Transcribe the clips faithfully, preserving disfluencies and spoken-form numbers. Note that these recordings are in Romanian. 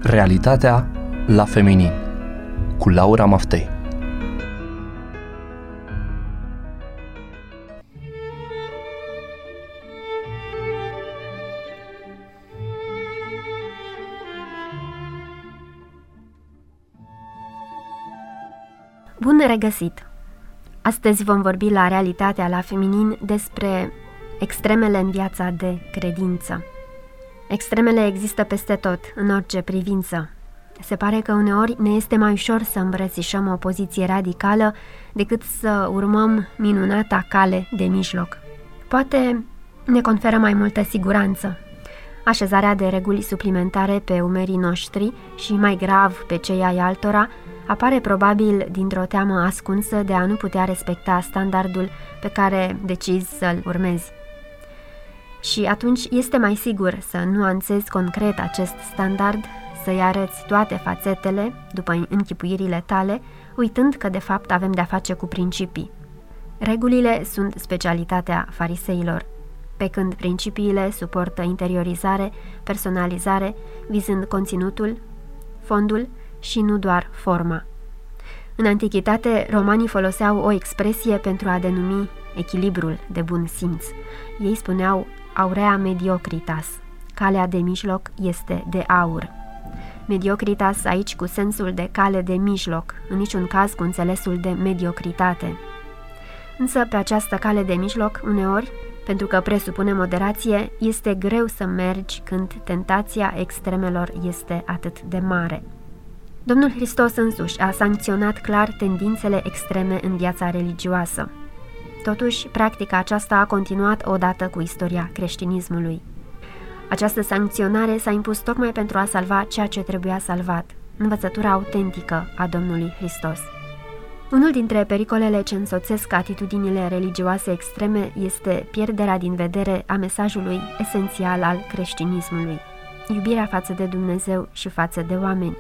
Realitatea la feminin cu Laura Maftei. Bun regăsit! Astăzi vom vorbi la Realitatea la feminin despre extremele în viața de credință. Extremele există peste tot, în orice privință. Se pare că uneori ne este mai ușor să îmbrățișăm o poziție radicală decât să urmăm minunata cale de mijloc. Poate ne conferă mai multă siguranță. Așezarea de reguli suplimentare pe umerii noștri și, mai grav, pe cei ai altora, apare probabil dintr-o teamă ascunsă de a nu putea respecta standardul pe care decizi să-l urmezi. Și atunci este mai sigur să nuanțezi concret acest standard, să-i arăți toate fațetele după închipuirile tale, uitând că de fapt avem de-a face cu principii. Regulile sunt specialitatea fariseilor, pe când principiile suportă interiorizare, personalizare, vizând conținutul, fondul și nu doar forma. În antichitate, romanii foloseau o expresie pentru a denumi echilibrul de bun simț. Ei spuneau aurea mediocritas, calea de mijloc este de aur. Mediocritas aici cu sensul de cale de mijloc, în niciun caz cu înțelesul de mediocritate. Însă pe această cale de mijloc, uneori, pentru că presupune moderație, este greu să mergi când tentația extremelor este atât de mare. Domnul Hristos însuși a sancționat clar tendințele extreme în viața religioasă. Totuși, practica aceasta a continuat odată cu istoria creștinismului. Această sancționare s-a impus tocmai pentru a salva ceea ce trebuia salvat, învățătura autentică a Domnului Hristos. Unul dintre pericolele ce însoțesc atitudinile religioase extreme este pierderea din vedere a mesajului esențial al creștinismului, iubirea față de Dumnezeu și față de oameni.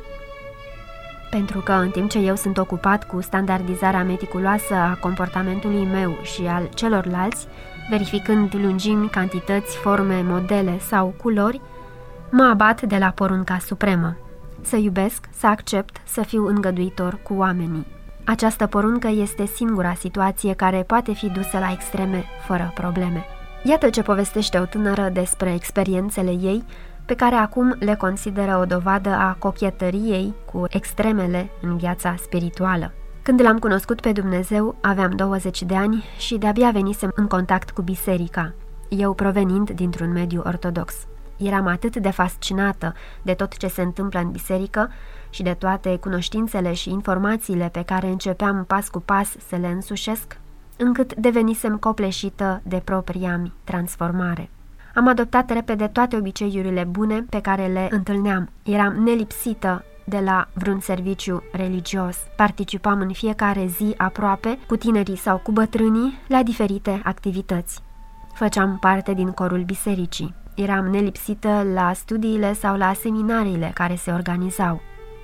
Pentru că, în timp ce eu sunt ocupat cu standardizarea meticuloasă a comportamentului meu și al celorlalți, verificând lungimi, cantități, forme, modele sau culori, mă abat de la porunca supremă: să iubesc, să accept, să fiu îngăduitor cu oamenii. Această poruncă este singura situație care poate fi dusă la extreme fără probleme. Iată ce povestește o tânără despre experiențele ei, pe care acum le consideră o dovadă a cochetăriei cu extremele în viața spirituală. Când l-am cunoscut pe Dumnezeu, aveam douăzeci de ani și de-abia venisem în contact cu biserica, eu provenind dintr-un mediu ortodox. Eram atât de fascinată de tot ce se întâmplă în biserică și de toate cunoștințele și informațiile pe care începeam pas cu pas să le însușesc, încât devenisem copleșită de propria-mi transformare. Am adoptat repede toate obiceiurile bune pe care le întâlneam. Eram nelipsită de la vreun serviciu religios. Participam în fiecare zi aproape, cu tinerii sau cu bătrânii, la diferite activități. Făceam parte din corul bisericii. Eram nelipsită la studiile sau la seminariile care se organizau.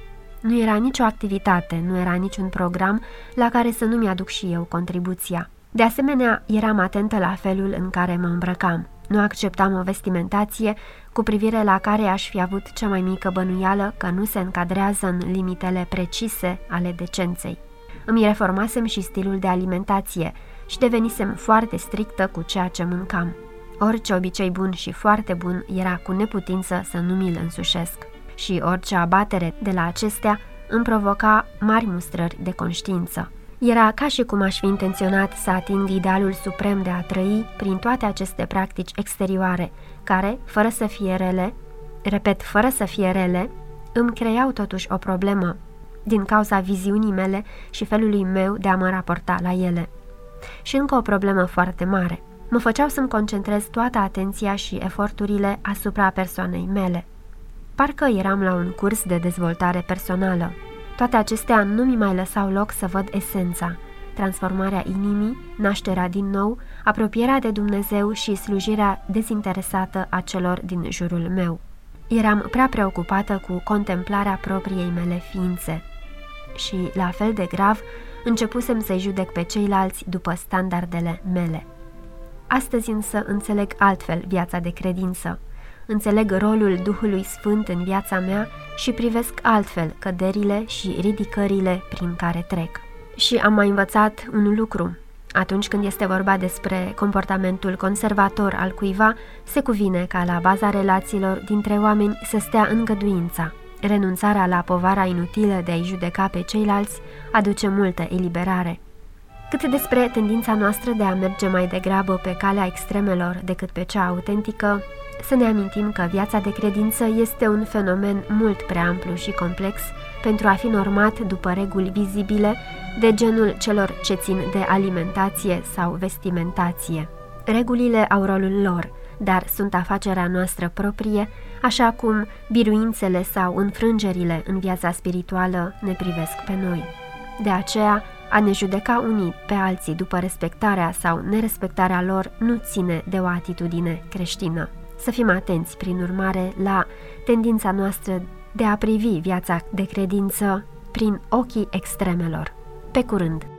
Nu era nicio activitate, nu era niciun program la care să nu mi-aduc și eu contribuția. De asemenea, eram atentă la felul în care mă îmbrăcam. Nu acceptam o vestimentație cu privire la care aș fi avut cea mai mică bănuială că nu se încadrează în limitele precise ale decenței. Îmi reformasem și stilul de alimentație și devenisem foarte strictă cu ceea ce mâncam. Orice obicei bun și foarte bun era cu neputință să nu mi-l însușesc. Și orice abatere de la acestea îmi provoca mari mustrări de conștiință. Era ca și cum aș fi intenționat să ating idealul suprem de a trăi prin toate aceste practici exterioare, care, fără să fie rele, repet, fără să fie rele, îmi creau totuși o problemă, din cauza viziunii mele și felului meu de a mă raporta la ele. Și încă o problemă foarte mare: mă făceau să-mi concentrez toată atenția și eforturile asupra persoanei mele. Parcă eram la un curs de dezvoltare personală. Toate acestea nu mi mai lăsau loc să văd esența, transformarea inimii, nașterea din nou, apropierea de Dumnezeu și slujirea dezinteresată a celor din jurul meu. Eram prea preocupată cu contemplarea propriei mele ființe. Și, la fel de grav, începusem să-i judec pe ceilalți după standardele mele. Astăzi însă înțeleg altfel viața de credință. înțeleg rolul Duhului Sfânt în viața mea și privesc altfel căderile și ridicările prin care trec. Și am mai învățat un lucru. Atunci când este vorba despre comportamentul conservator al cuiva, se cuvine ca la baza relațiilor dintre oameni să stea îngăduința. Renunțarea la povara inutilă de a-i judeca pe ceilalți aduce multă eliberare. Cât despre tendința noastră de a merge mai degrabă pe calea extremelor decât pe cea autentică, să ne amintim că viața de credință este un fenomen mult prea amplu și complex pentru a fi normat după reguli vizibile de genul celor ce țin de alimentație sau vestimentație. Regulile au rolul lor, dar sunt afacerea noastră proprie, așa cum biruințele sau înfrângerile în viața spirituală ne privesc pe noi. De aceea, a ne judeca unii pe alții după respectarea sau nerespectarea lor nu ține de o atitudine creștină. Să fim atenți, prin urmare, la tendința noastră de a privi viața de credință prin ochii extremelor. Pe curând!